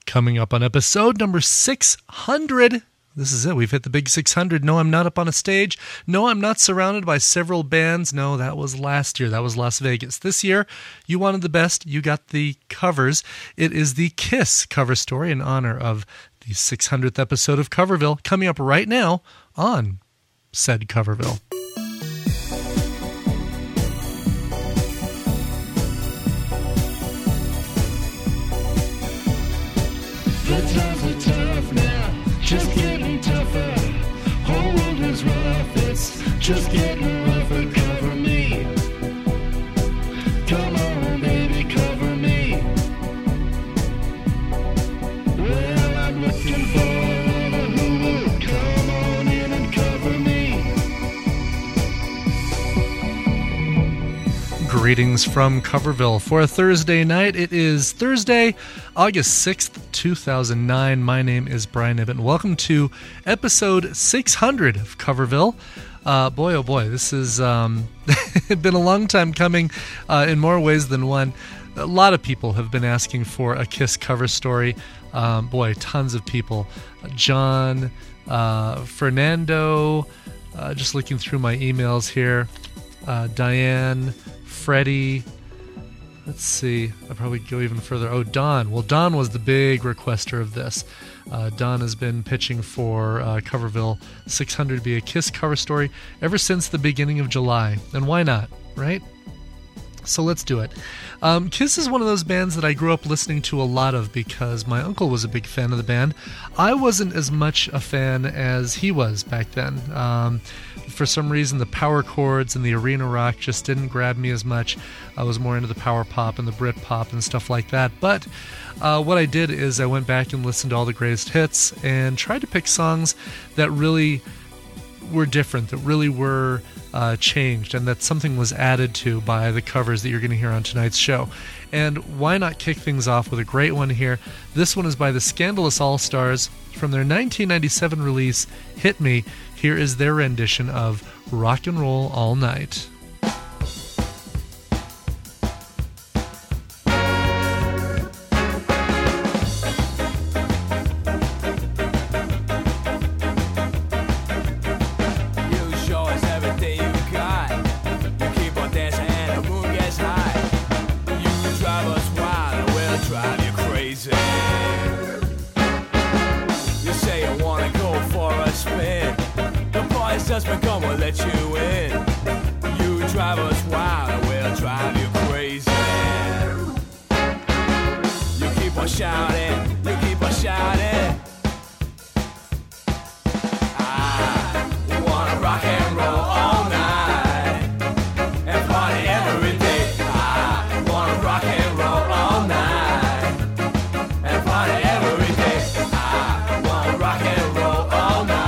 Coming up on episode number 600. This is it. We've hit the big 600. No, I'm not up on a stage. No, I'm not surrounded by several bands. No, that was last year. That was Las Vegas. This year, you wanted the best. You got the covers. It is the Kiss cover story in honor of the 600th episode of Coverville, coming up right now on said Coverville. The times are tough now, just getting tougher. Whole world is rough, it's just getting rougher. Cover me. Come on, baby, cover me. Well, I'm looking for another who will come on in and cover me. Greetings from Coverville for a Thursday night. It is Thursday, August 6th, 2009. My name is Brian Ibbott, and welcome to episode 600 of Coverville. Boy, oh boy, this has been a long time coming in more ways than one. A lot of people have been asking for a Kiss cover story. Boy, tons of people. John, Fernando, just looking through my emails here. Diane, Freddie, let's see, I'll probably go even further. Oh, Don. Well, Don was the big requester of this. Don has been pitching for Coverville 600 be a Kiss cover story ever since the beginning of July. And why not, right? So let's do it. Kiss is one of those bands that I grew up listening to a lot of because my uncle was a big fan of the band. I wasn't as much a fan as he was back then. For some reason, the power chords and the arena rock just didn't grab me as much. I was more into the power pop and the Brit pop and stuff like that. But what I did is I went back and listened to all the greatest hits and tried to pick songs that really were different, that really were changed, and that something was added to by the covers that you're going to hear on tonight's show. And why not kick things off with a great one here? This one is by the Scandalous All-Stars from their 1997 release, Hit Me. Here is their rendition of Rock and Roll All Night. But come on, let you in. You drive us wild, and we'll drive you crazy. You keep on shouting, you keep on shouting. I wanna rock and roll all night and party every day. I wanna rock and roll all night and party every day. I wanna rock and roll all night.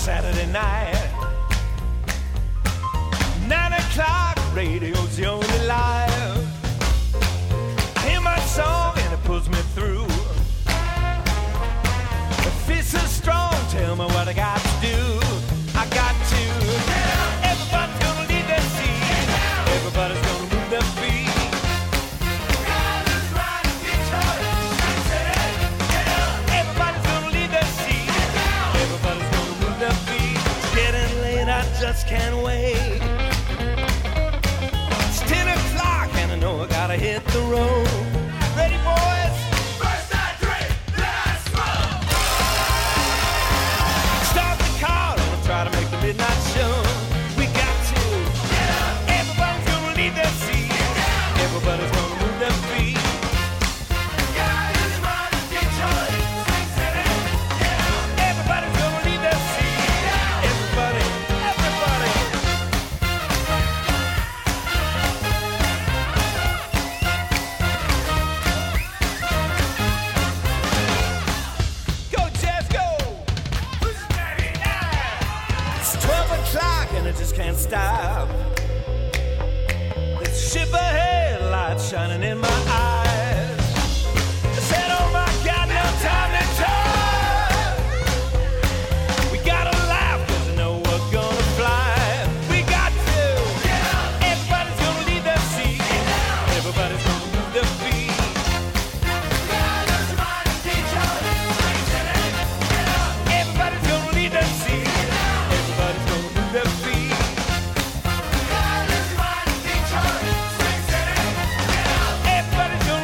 Saturday night. 9 o'clock, radio's the only live. I hear my song and it pulls me through. The fist is strong, tell me what I got to do. I got to. Everybody's gonna leave their seat. Everybody's gonna move their feet. Everybody's gonna leave their seat. Everybody's gonna move their feet. It's getting late, I just can't wait. It's 10 o'clock and I know I gotta hit the road. Ready, boys? First I drink, then I smoke. Start the car and I'll try to make the midnight show. We got to. Everybody's gonna leave their seat. Everybody's gonna move their feet. Everybody's gonna leave their seat. Everybody, everybody. Go, Jeff, go. Who's ready now? It's 12 o'clock and I just can't stop. This ship ahead, lights shining in my eyes. I said, oh my God, no time to talk. We gotta laugh 'cause I know we're gonna fly. We got to. Everybody's gonna leave their seat. Everybody's gonna move their feet. Everybody's gonna leave their seat. Everybody's gonna move their feet. Everybody's gonna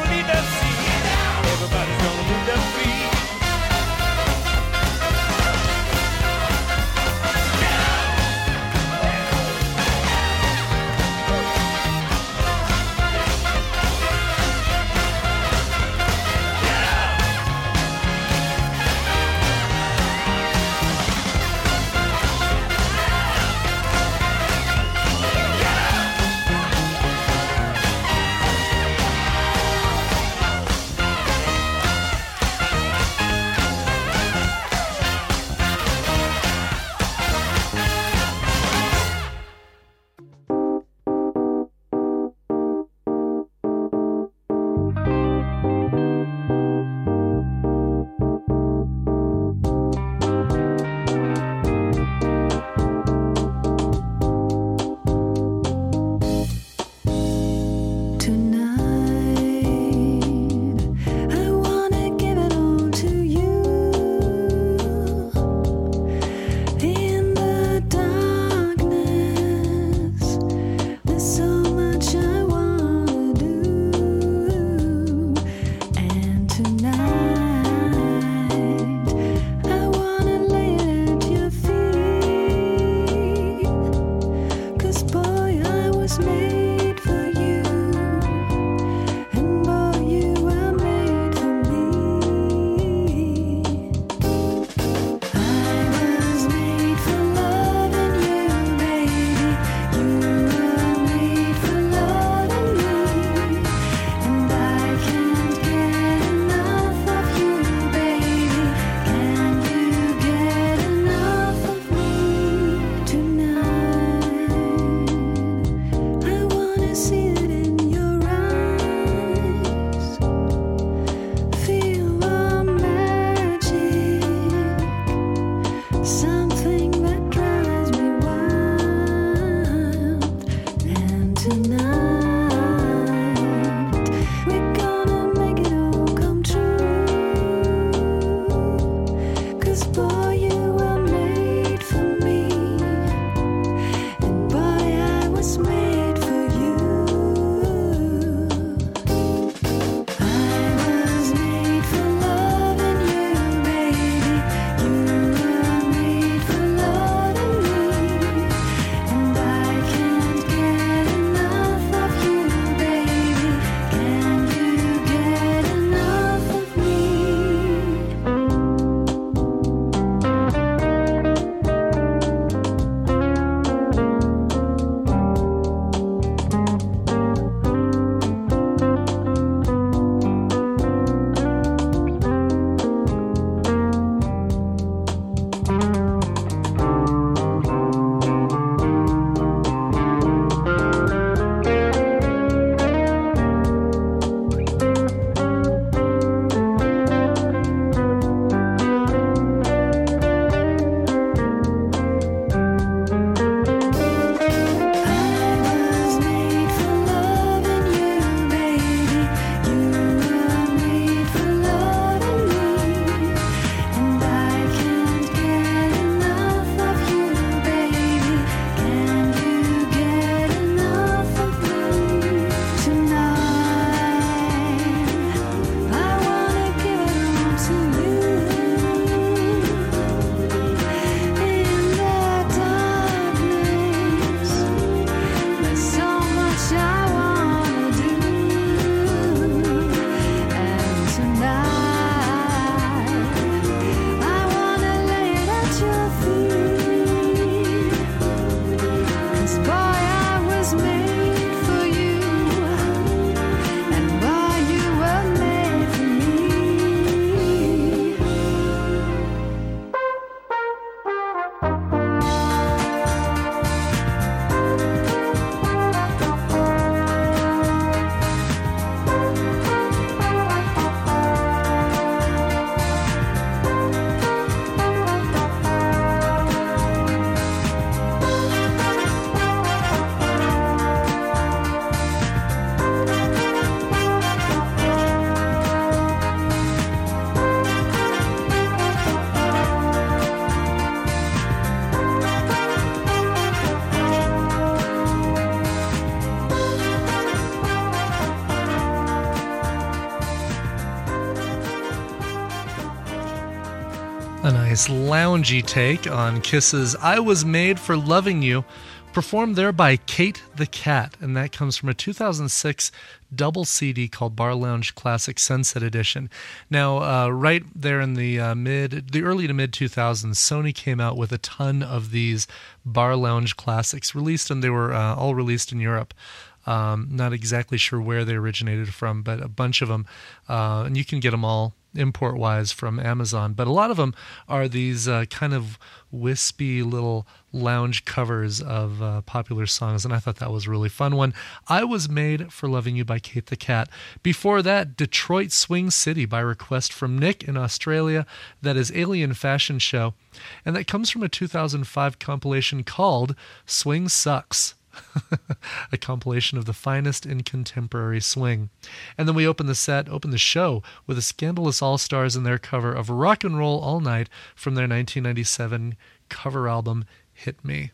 nice loungy take on Kiss's I Was Made for Loving You, performed there by Kate the Cat, and that comes from a 2006 double CD called Bar Lounge Classic Sunset Edition. Now, right there in the early to mid 2000s, Sony came out with a ton of these Bar Lounge classics released, and they were all released in Europe. Not exactly sure where they originated from, but a bunch of them, and you can get them all import-wise from Amazon. But a lot of them are these kind of wispy little lounge covers of popular songs, and I thought that was a really fun one. I Was Made for Loving You by Kate the Cat. Before that, Detroit Swing City by request from Nick in Australia. That is Alien Fashion Show, and that comes from a 2005 compilation called Swing Sucks. A compilation of the finest in contemporary swing. And then we open the show with the Scandalous All-Stars and their cover of Rock and Roll All Night from their 1997 cover album, Hit Me.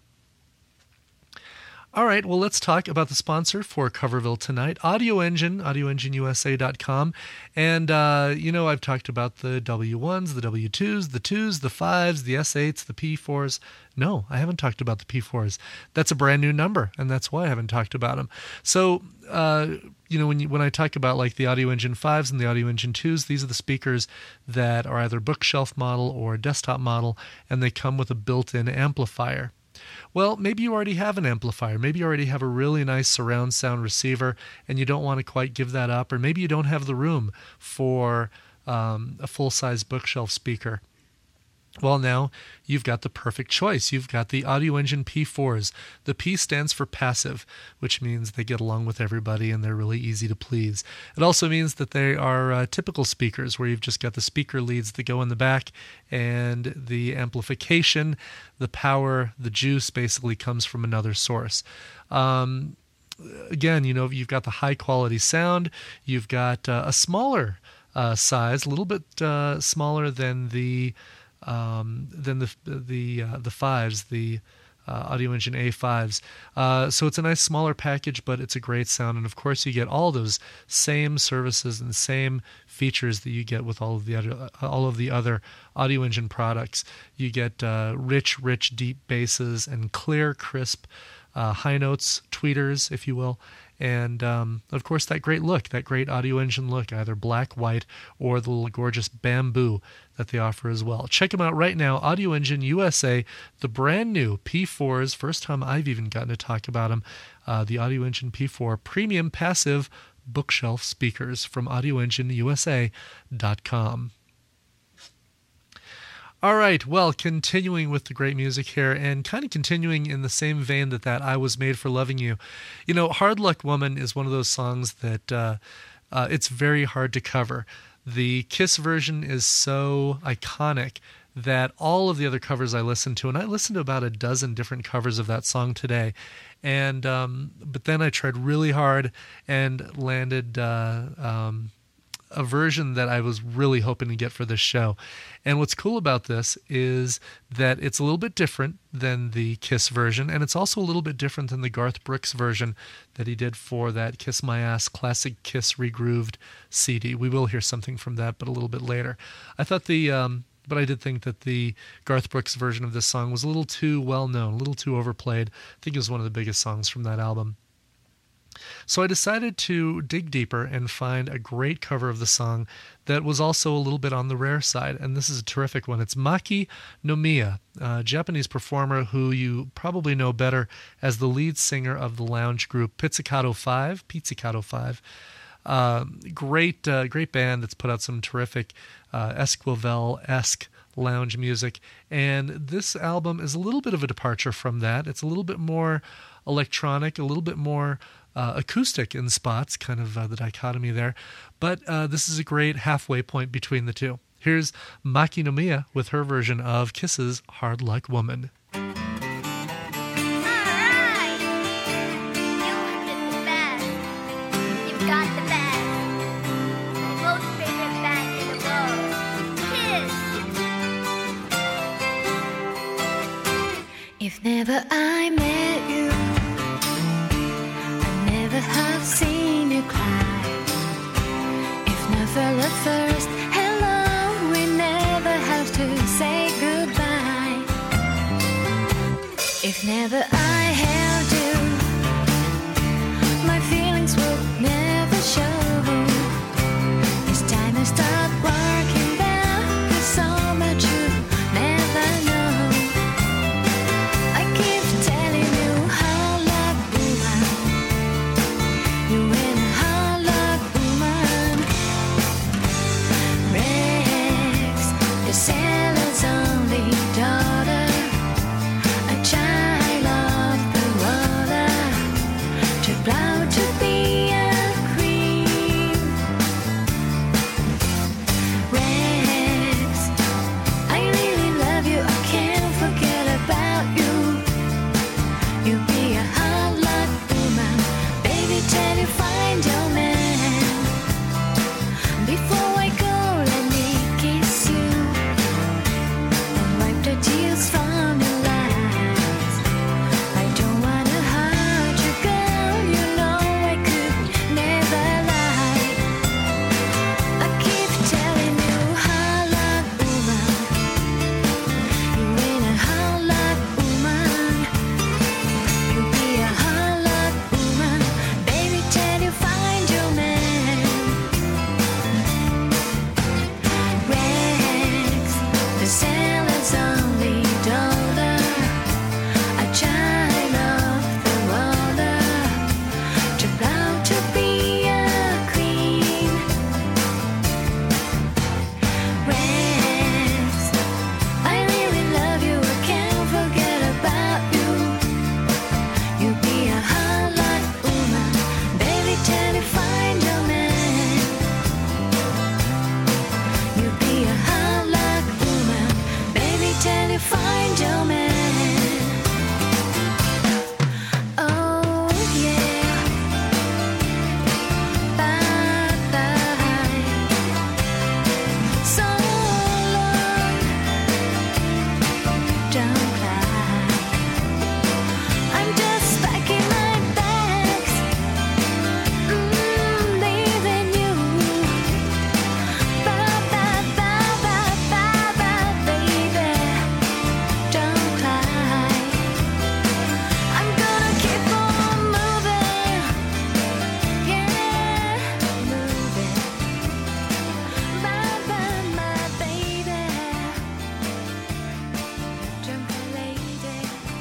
All right, well, let's talk about the sponsor for Coverville tonight, Audio Engine, audioengineusa.com. And, I've talked about the W1s, the W2s, the 2s, the 5s, the S8s, the P4s. No, I haven't talked about the P4s. That's a brand new number, and that's why I haven't talked about them. So, when I talk about like the Audio Engine 5s and the Audio Engine 2s, these are the speakers that are either bookshelf model or desktop model, and they come with a built-in amplifier. Well, maybe you already have an amplifier. Maybe you already have a really nice surround sound receiver and you don't want to quite give that up. Or maybe you don't have the room for a full-size bookshelf speaker. Well, now you've got the perfect choice. You've got the Audio Engine P4s. The P stands for passive, which means they get along with everybody and they're really easy to please. It also means that they are typical speakers where you've just got the speaker leads that go in the back, and the amplification, the power, the juice basically comes from another source. Again, you've got the high quality sound. You've got a smaller size, a little bit smaller than the fives, the Audio Engine A5s. So it's a nice smaller package, but it's a great sound. And of course, you get all those same services and same features that you get with all of the other Audio Engine products. You get rich, deep basses and clear, crisp high notes, tweeters, if you will. And, of course, that great look, that great Audio Engine look, either black, white, or the little gorgeous bamboo that they offer as well. Check them out right now, Audio Engine USA, the brand new P4s, first time I've even gotten to talk about them, the Audio Engine P4 Premium Passive Bookshelf Speakers from audioengineusa.com. All right, well, continuing with the great music here and kind of continuing in the same vein that I Was Made for Loving You. Hard Luck Woman is one of those songs that it's very hard to cover. The Kiss version is so iconic that all of the other covers I listened to, and I listened to about a dozen different covers of that song today, and but then I tried really hard and landed a version that I was really hoping to get for this show. And what's cool about this is that it's a little bit different than the Kiss version, and it's also a little bit different than the Garth Brooks version that he did for that Kiss My Ass Classic Kiss Regrooved CD. We will hear something from that, but a little bit later. I thought but I did think that the Garth Brooks version of this song was a little too well-known, a little too overplayed. I think it was one of the biggest songs from that album. So I decided to dig deeper and find a great cover of the song that was also a little bit on the rare side, and this is a terrific one. It's Maki Nomiya, a Japanese performer who you probably know better as the lead singer of the lounge group Pizzicato 5. Great band that's put out some terrific Esquivel-esque lounge music, and this album is a little bit of a departure from that. It's a little bit more electronic, a little bit more acoustic in spots, kind of the dichotomy there. But this is a great halfway point between the two. Here's Maki Nomiya with her version of Kiss's Hard Luck Woman. If never I met you, I never have seen you cry. If never at first, hello, we never have to say goodbye. If never I held you, my feelings would never show. It's time I start working back. There's so much you never know. I keep telling you how luck woman, you win how luck woman. Rex, the sailor's only daughter, a child of the water, too proud to be a queen. Rex, I really love you, I can't forget about you. You be a hard luck woman, baby, till you find your man. Before I go, let me kiss you and wipe the tears from your eyes. I don't wanna hurt you, girl, you know I could never lie. I keep telling you how luck woman, you ain't a hard luck woman. You be a hard luck woman, baby, till you find your man. Rex, the sailor's only daughter, a child of the water, too proud to be a queen. Rex, I really love you, I can't forget about you. You be a hard luck woman, baby, till you find your man. You be a hard luck woman, baby, till you find your man. Oh yeah, bye bye, so long, don't cry. I'm just packing my bags, leaving you. Bye bye bye bye bye bye, baby, don't cry. I'm gonna keep on moving, yeah, moving. Bye bye, my baby, jungle lady.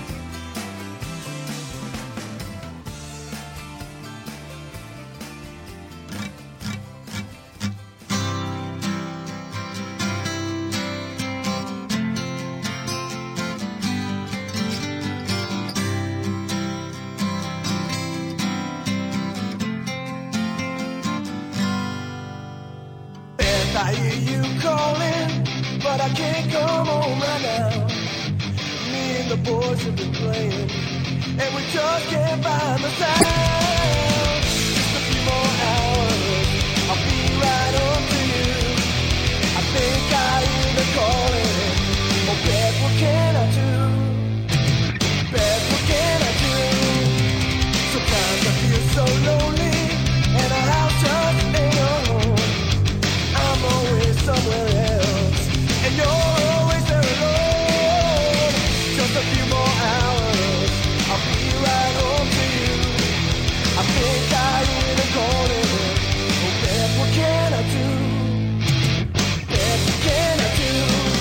Beth, I hear you calling, but I can't come home right now. Me and the boys have been playing, and we just can't find the sound. Just a few more hours, I'll be right home to you. I think I hear the calling. Oh, Beth, what can I do? Beth, what can I do? Sometimes I feel so lonely, and a house just ain't a home. I'm always somewhere else, and you're always there alone. Just a few more hours, I'll be right home to you. I think I hear the calling. Oh, Beth, what can I do? Beth, what can I do?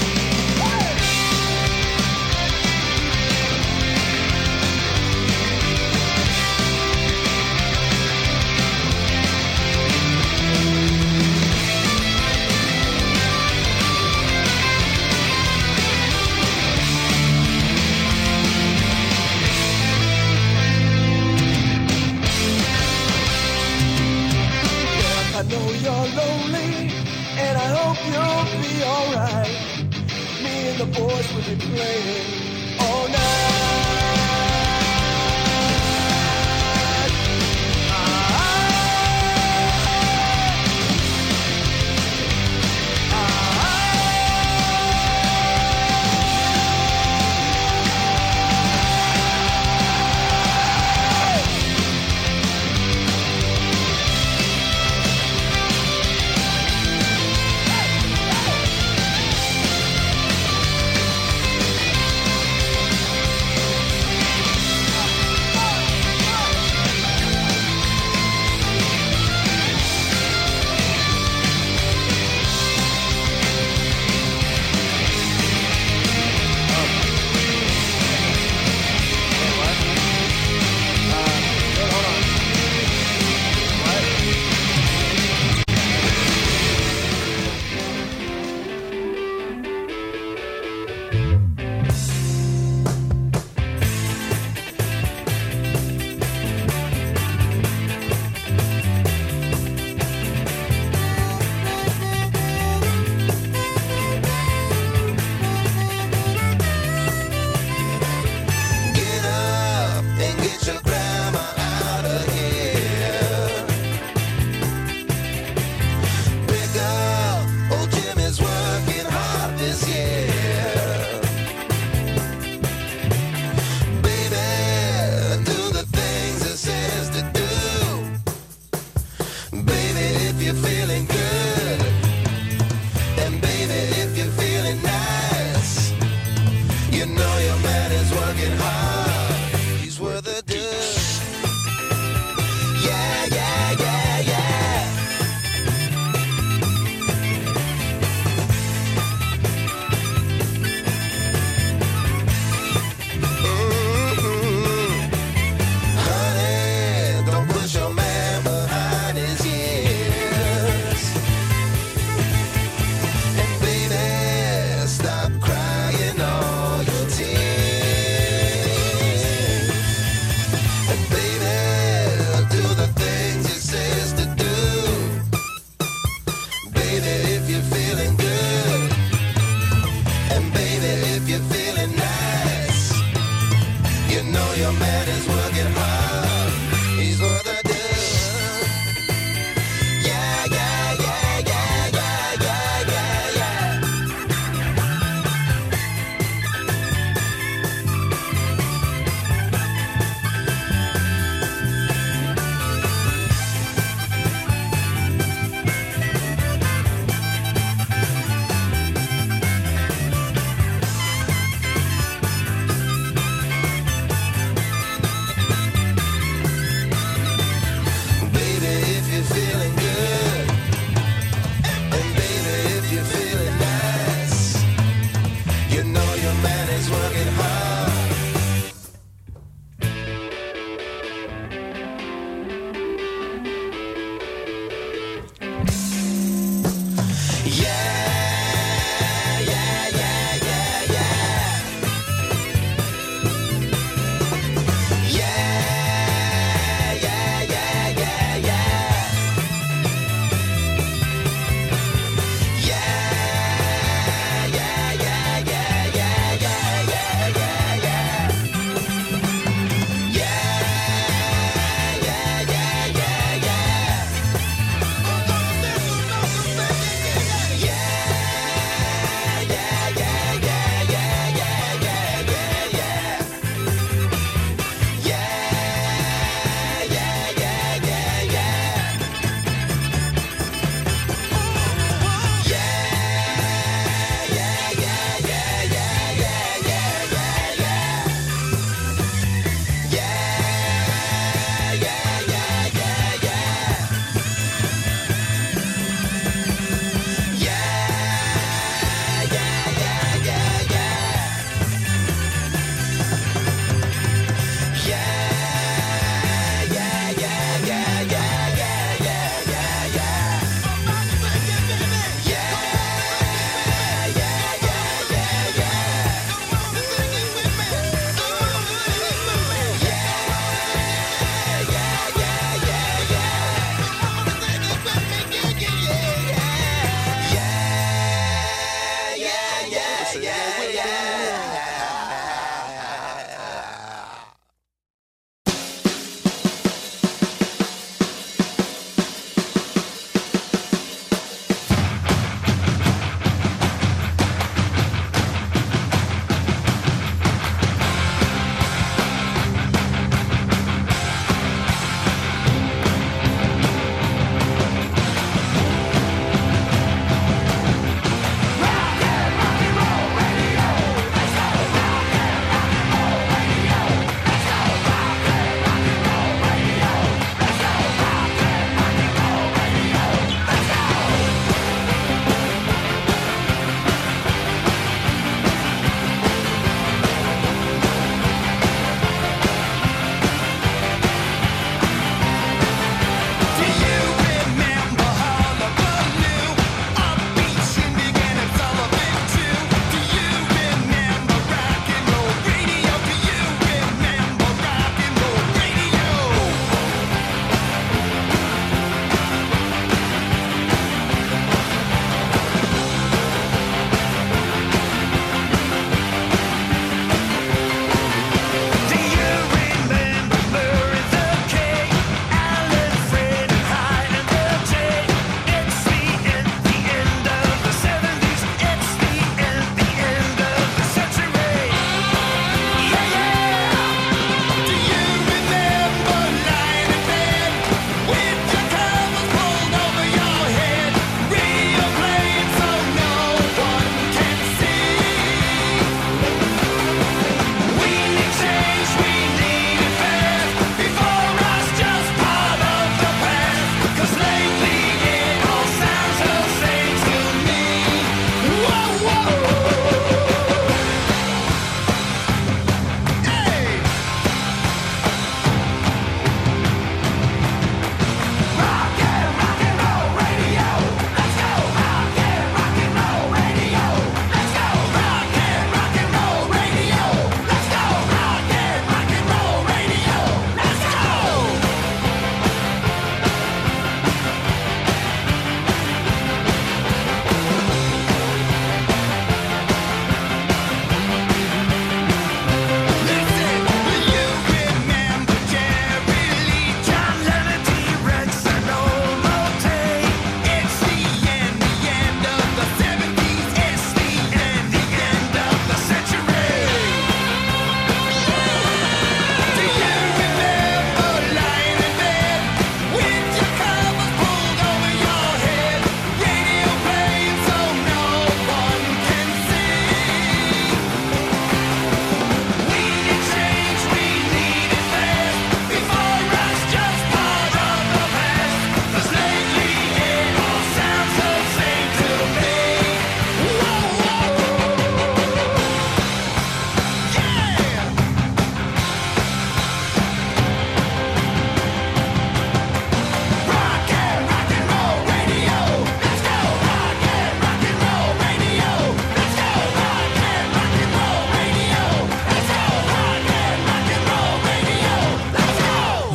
I know you're lonely, and I hope you'll be alright. Me and the boys will be playing all night. your man is working hard. He's worth a do. Yeah, yeah, yeah, yeah, yeah, yeah, yeah, yeah.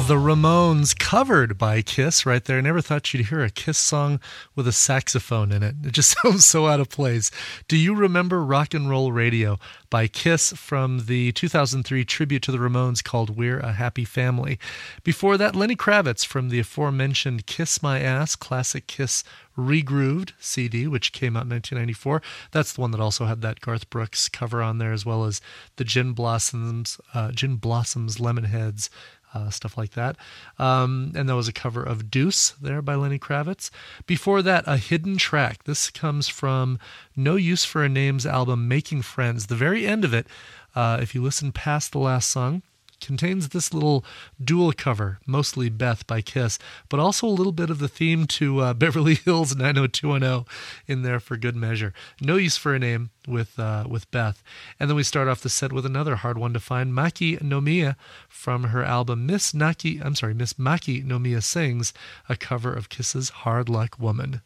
The Ramones covered by Kiss right there. I never thought you'd hear a Kiss song with a saxophone in it. It just sounds so out of place. Do you remember Rock and Roll Radio by Kiss from the 2003 tribute to the Ramones called We're a Happy Family? Before that, Lenny Kravitz from the aforementioned Kiss My Ass Classic Kiss Regrooved CD, which came out in 1994. That's the one that also had that Garth Brooks cover on there, as well as the Gin Blossoms, Lemonheads, stuff like that. And that was a cover of Deuce there by Lenny Kravitz. Before that, a hidden track. This comes from No Use for a Name's album, Making Friends. The very end of it, if you listen past the last song, contains this little dual cover, mostly Beth by Kiss, but also a little bit of the theme to Beverly Hills 90210 in there for good measure. No Use for a Name with Beth. And then we start off the set with another hard one to find, Maki no Miya from her album Miss Maki no Miya Sings, a cover of Kiss's Hard Luck Woman.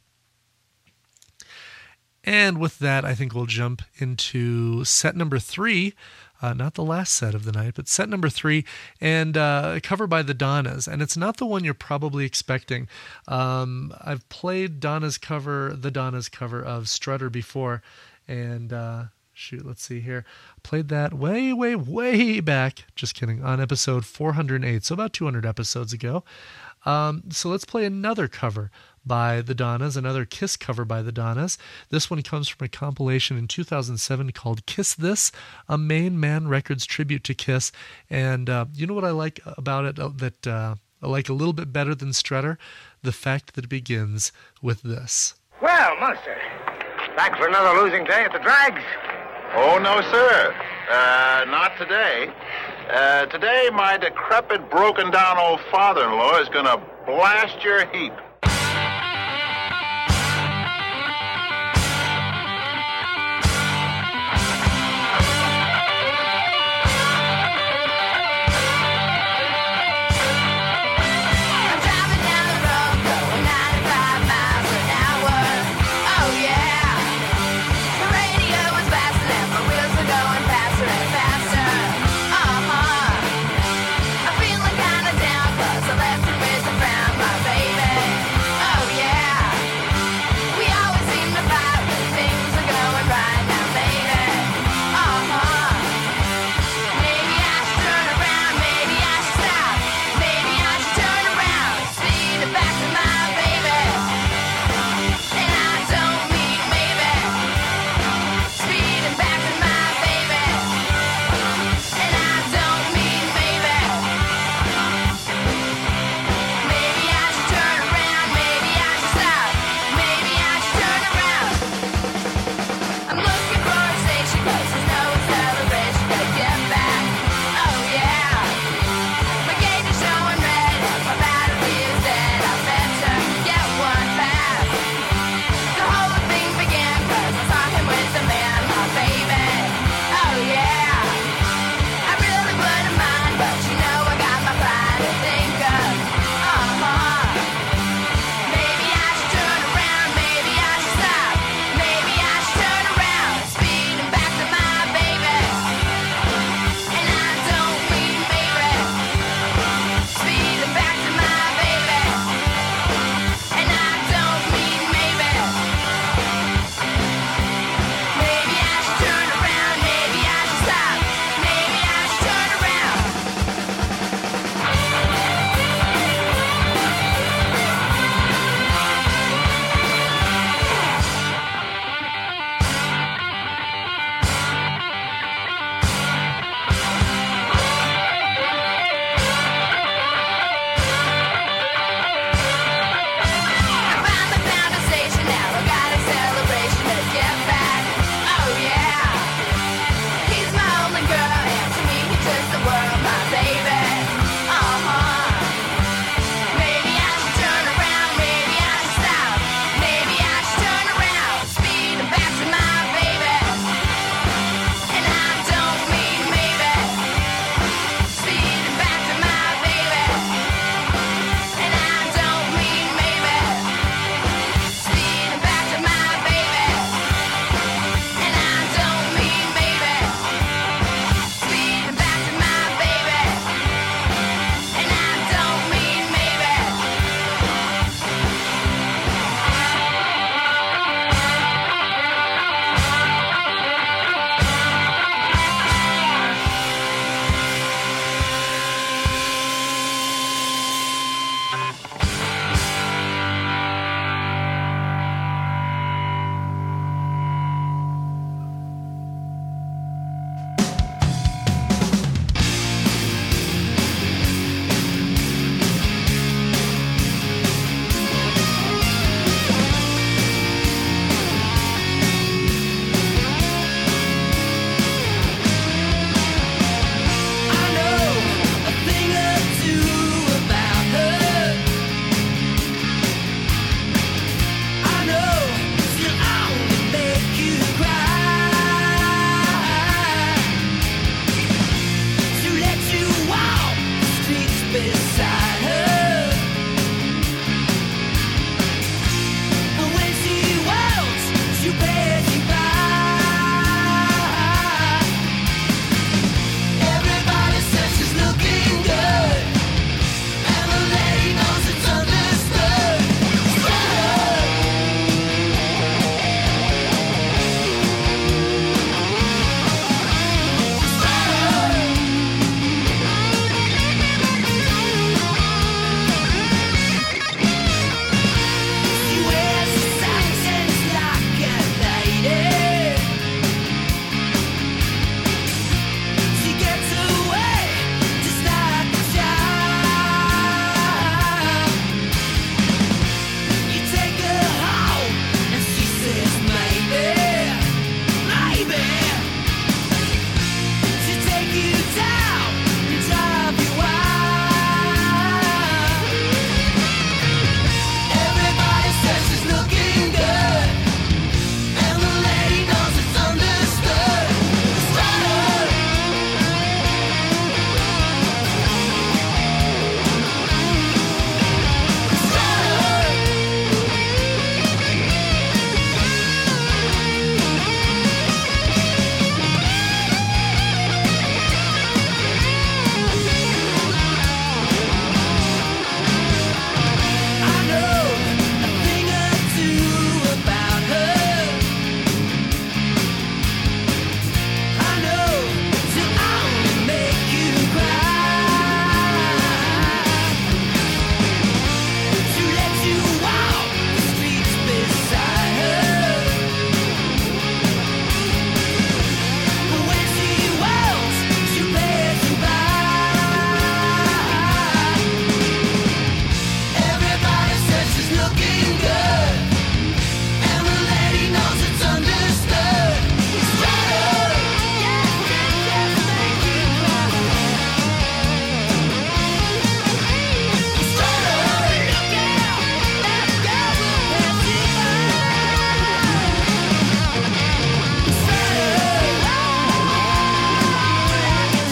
And with that, I think we'll jump into set number 3. Not the last set of the night, but set number 3, and a cover by the Donnas. And it's not the one you're probably expecting. I've played the Donnas cover of Strutter before, and let's see here. Played that way, way, way back, just kidding, on episode 408, so about 200 episodes ago. So let's play another cover by the Donnas, another Kiss cover by the Donnas. This one comes from a compilation in 2007 called Kiss This, a Main Man Records tribute to Kiss. And you know what I like about it that I like a little bit better than Strutter? The fact that it begins with this. Well, Munster, back for another losing day at the drags? Oh, no, sir. Not today. Today, my decrepit, broken-down old father-in-law is going to blast your heap. Feeling kinda down 'cause I left you with the brown, my baby. beside her. But when she walks, she passes you by. Everybody says she's looking good, and the lady knows it's understood. She wears accents like a lady. She gets away just like a child. You take her home and she says maybe, maybe. She'll take you down and drive you wild. Everybody says she's looking good, and the lady knows it's understood. Strut. I know a thing or two about her. I know she'll only make you cry. She'll let you walk the streets beside her. But when she walks, she'll pass you by. Everybody says she's looking good, and the lady knows it's understood. Strut up, yeah, just make you cry. Strut up, look out, that girl will pass you by. Strut up, like a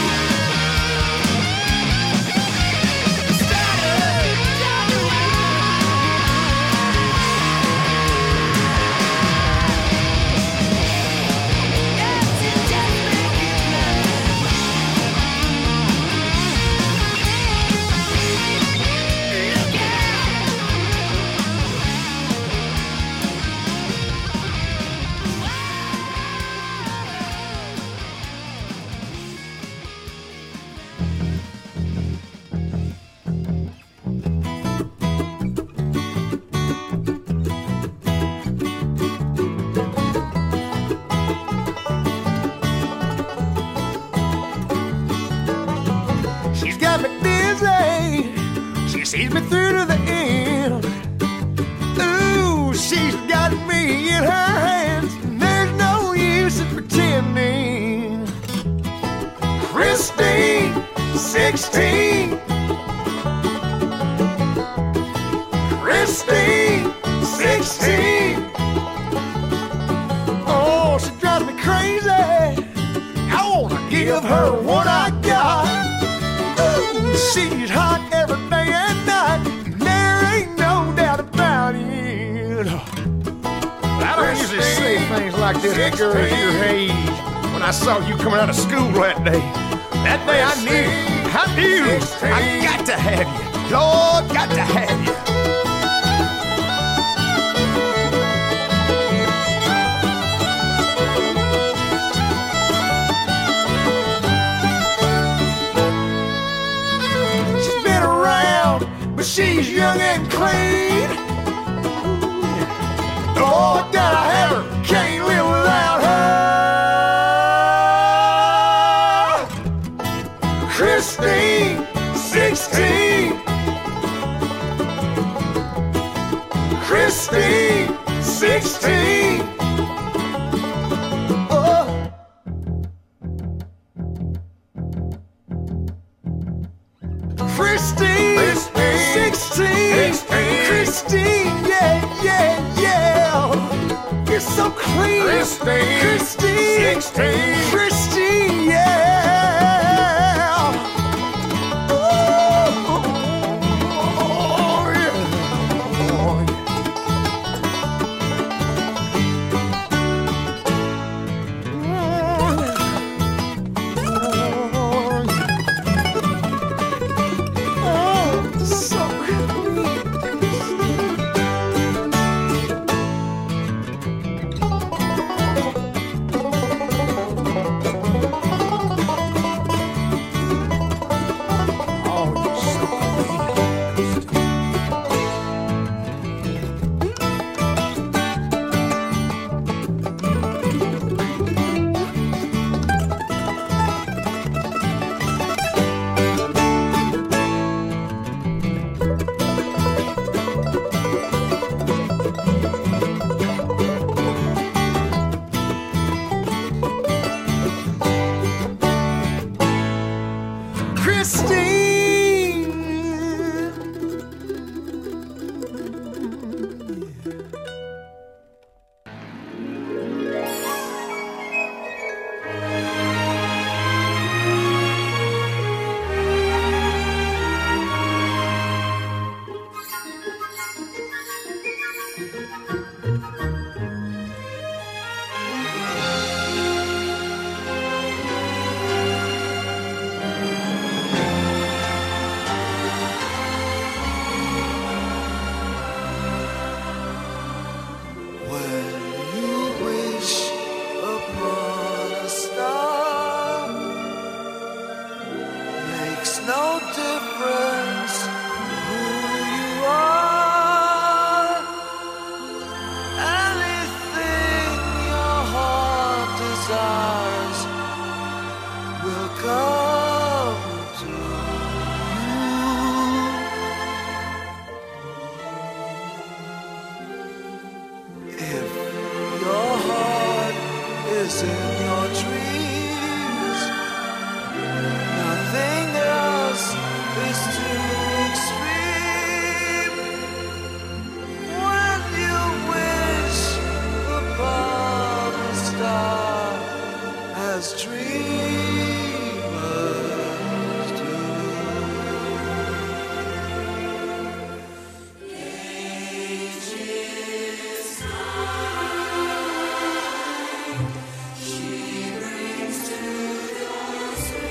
child. Strut up, drive you She's got me dizzy. She sees me through to the end. Ooh, she's got me in her hands. There's no use in pretending. Christine, 16. Christine, 16. Oh, she drives me crazy. I wanna give her what I got. Ooh, she's hot every day and night. There ain't no doubt about it. I don't usually say things like this to girls your age. When I saw you coming out of school that day I knew, I got to have you. Lord, got to have you. She's been around, but she's young and clean. Oh, I gotta have her, can't live without her. Christine, 16. Christine, 16. Oh. Christine, 16. Christine, yeah, yeah, yeah. You're so clean. Christine, 16. Christine, yeah. Oh. Christine. No difference who you are. Anything your heart desires will come to you. If your heart is in your dreams, nothing else is too extreme. When you wish upon a star, as dreamers do. Ages high, she brings to those who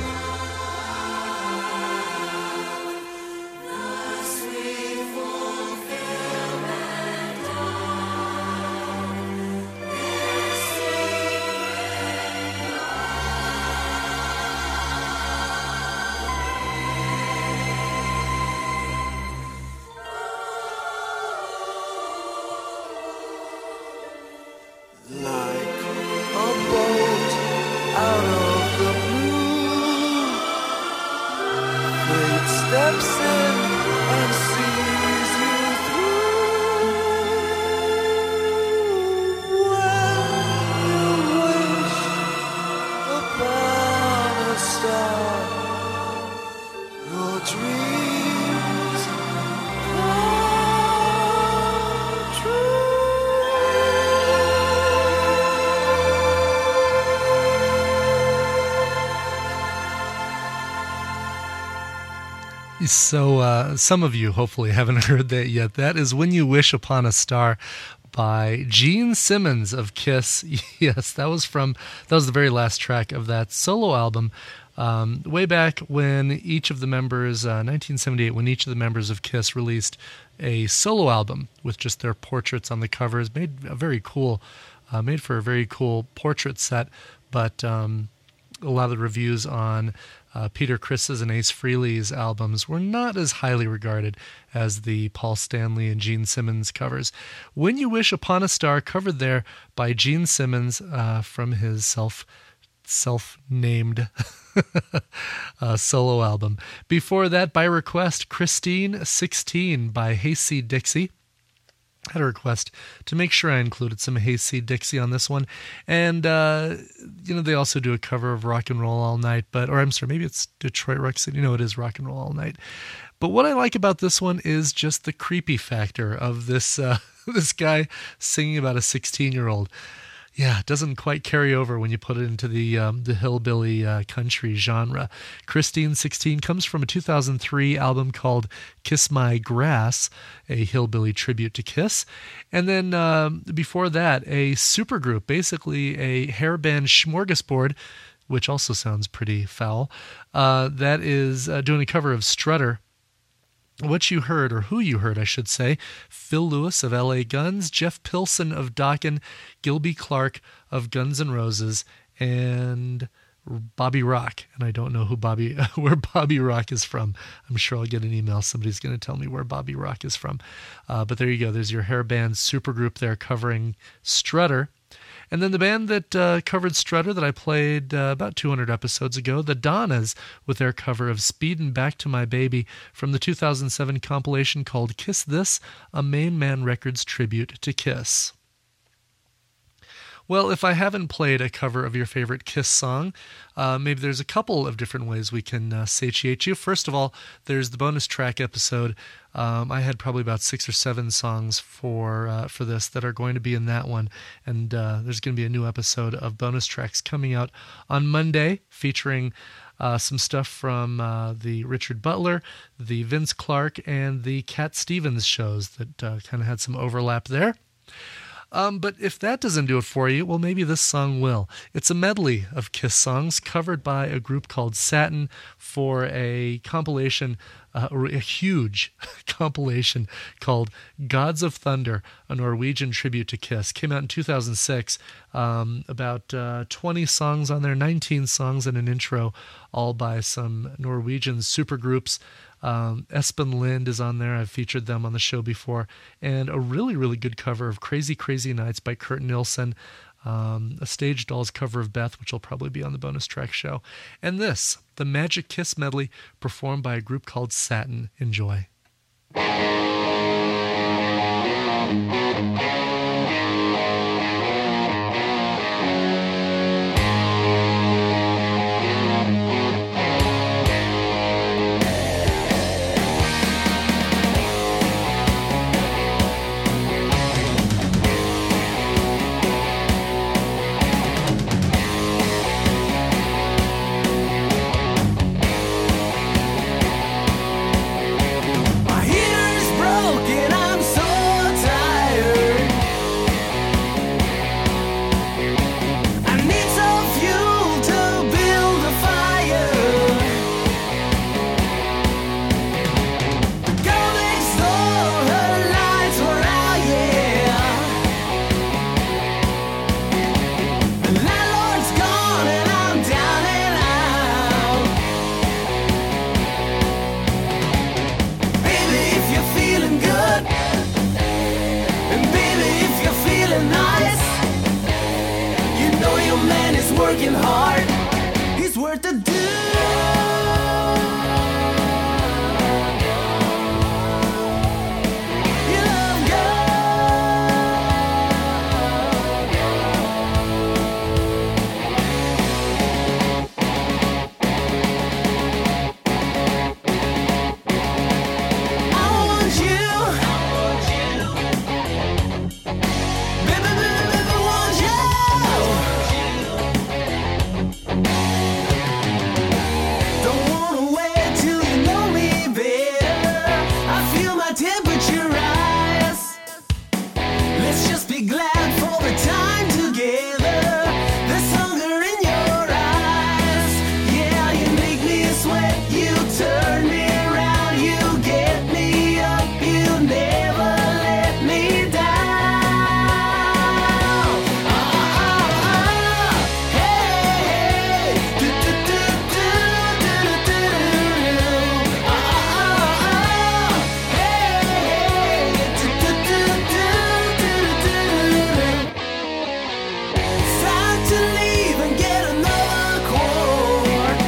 like a boat out of the blue, fate steps in and sees you through. When you wish upon a star, your dreams come true. So some of you hopefully haven't heard that yet. That is When You Wish Upon a Star by Gene Simmons of Kiss. Yes, that was the very last track of that solo album. Way back when each of the members, 1978, when each of the members of Kiss released a solo album with just their portraits on the covers, made for a very cool portrait set. But a lot of the reviews on Peter Criss's and Ace Frehley's albums were not as highly regarded as the Paul Stanley and Gene Simmons covers. When You Wish Upon a Star, covered there by Gene Simmons from his self-named solo album. Before that, by request, Christine 16 by Hayseed Dixie. I had a request to make sure I included some Hayseed Dixie on this one. And, they also do a cover of Rock and Roll All Night, maybe it's Detroit Rock City. No, it is Rock and Roll All Night. But what I like about this one is just the creepy factor of this this guy singing about a 16-year-old. Yeah, it doesn't quite carry over when you put it into the hillbilly country genre. Christine 16 comes from a 2003 album called Kiss My Grass, a hillbilly tribute to Kiss. And then before that, a supergroup, basically a hair band smorgasbord, which also sounds pretty foul, that is doing a cover of Strutter. What you heard, or who you heard, I should say, Phil Lewis of L.A. Guns, Jeff Pilson of Dokken, Gilby Clarke of Guns N' Roses, and Bobby Rock. And I don't know where Bobby Rock is from. I'm sure I'll get an email. Somebody's going to tell me where Bobby Rock is from. But there you go. There's your hair band supergroup there covering Strutter. And then the band that covered Strutter that I played about 200 episodes ago, the Donnas, with their cover of Speedin' Back to My Baby from the 2007 compilation called Kiss This, a Main Man Records tribute to Kiss. Well, if I haven't played a cover of your favorite Kiss song, maybe there's a couple of different ways we can satiate you. First of all, there's the bonus track episode. I had probably about 6 or 7 songs for this that are going to be in that one, and there's going to be a new episode of bonus tracks coming out on Monday featuring some stuff from the Richard Butler, the Vince Clarke, and the Cat Stevens shows that kind of had some overlap there. But if that doesn't do it for you, well, maybe this song will. It's a medley of Kiss songs covered by a group called Satin for a compilation, a huge compilation called Gods of Thunder, a Norwegian tribute to Kiss. Came out in 2006. About 20 songs on there, 19 songs and an intro, all by some Norwegian supergroups. Espen Lind is on there. I've featured them on the show before. And a really, really good cover of Crazy Crazy Nights by Kurt Nilsson. A Stage Dolls cover of Beth, which will probably be on the bonus track show. And this, the Magic Kiss medley, performed by a group called Satin. Enjoy. My heater's broken, I'm so tired. I need some fuel to build a fire. The girl next door, her lights were out, yeah. The landlord's gone and I'm down and out. Baby, if you're feeling good, and baby, if you're feeling nice, you know your man is working hard. He's worth the do. You love I want you. Baby, baby, baby, want you. Don't wanna wait till you know me better. I feel my temperature rise. Let's just be glad for the time together. There's hunger in your eyes. Yeah, you make me sweat. You turn me around. You get me up. You never let me down. Hey, do do do do do do do. Hey, do do do do do do. It's time to leave and get another quart.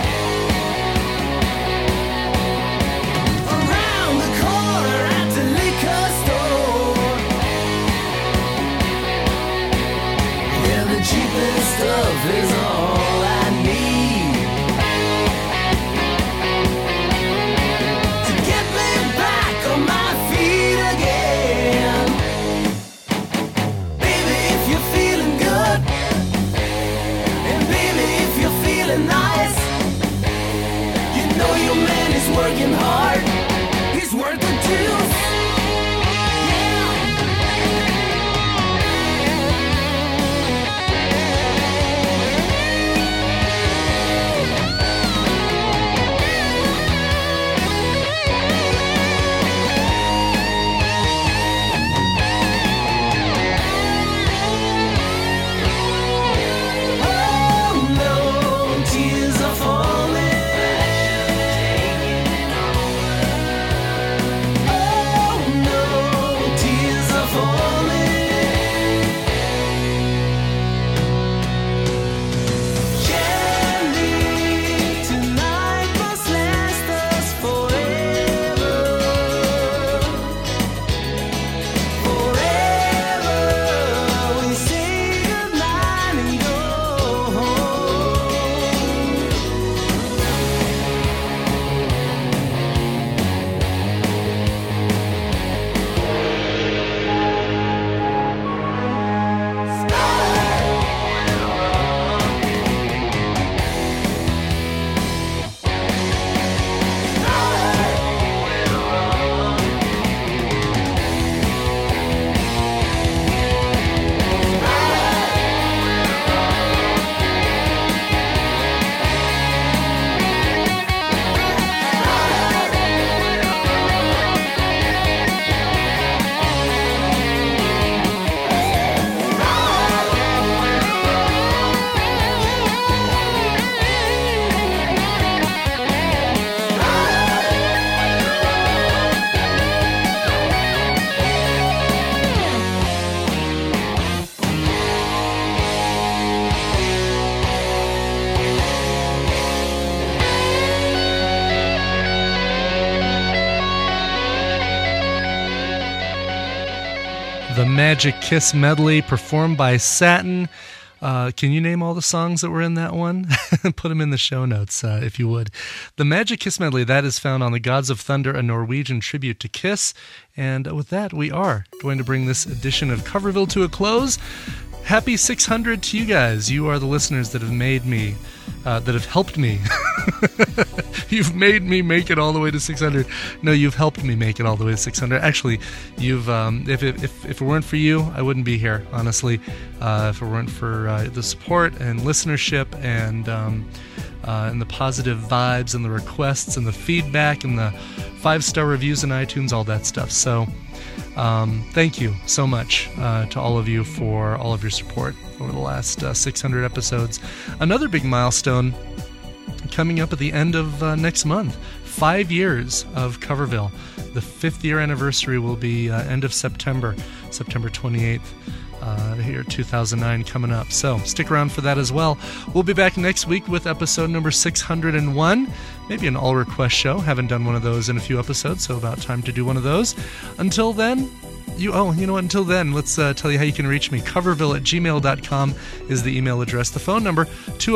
Around the corner at the liquor store. Yeah, the cheapest stuff is all I need to get me back on my feet again. Baby, if you're feeling good, and baby, if you're feeling nice, you know your man is working hard. He's worth the juice. Oh no, tears are falling. the Magic Kiss medley performed by Satin. Can you name all the songs that were in that one? Put them in the show notes, if you would. The Magic Kiss medley, that is found on The Gods of Thunder, a Norwegian tribute to Kiss. And with that, we are going to bring this edition of Coverville to a close. Happy 600 to you guys. You are the listeners that have made me, that have helped me. You've made me make it all the way to 600. No, you've helped me make it all the way to 600. Actually, you've if it weren't for you, I wouldn't be here, honestly. If it weren't for the support and listenership and the positive vibes and the requests and the feedback and the 5-star reviews in iTunes, all that stuff. So thank you so much to all of you for all of your support over the last 600 episodes. Another big milestone coming up at the end of next month. 5 years of Coverville. The 5th year anniversary will be end of September 28th. Here, 2009 coming up. So stick around for that as well. We'll be back next week with episode number 601. Maybe an all-request show. Haven't done one of those in a few episodes, so about time to do one of those. Until then, you know what? Until then, let's tell you how you can reach me. Coverville@gmail.com is the email address. The phone number,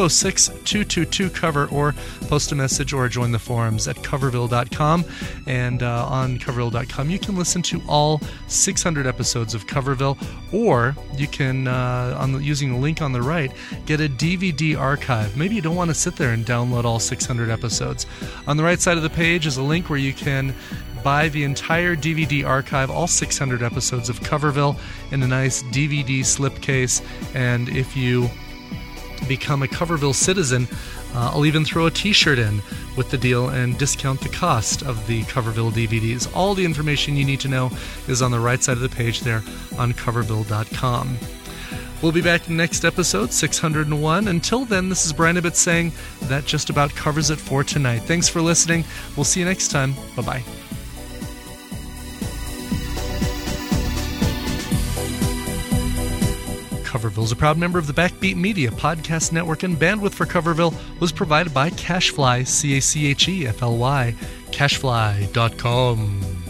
206-222-COVER, or post a message or join the forums at coverville.com. And on coverville.com, you can listen to all 600 episodes of Coverville, or you can, using the link on the right, get a DVD archive. Maybe you don't want to sit there and download all 600 episodes. On the right side of the page is a link where you can buy the entire DVD archive, all 600 episodes of Coverville, in a nice DVD slipcase. And if you become a Coverville citizen, I'll even throw a t-shirt in with the deal and discount the cost of the Coverville DVDs. All the information you need to know is on the right side of the page there on coverville.com. We'll be back next episode, 601. Until then, this is Brian Ibbett saying that just about covers it for tonight. Thanks for listening. We'll see you next time. Bye-bye. Coverville is a proud member of the Backbeat Media Podcast Network, and bandwidth for Coverville was provided by Cashfly, CACHEFLY, cashfly.com.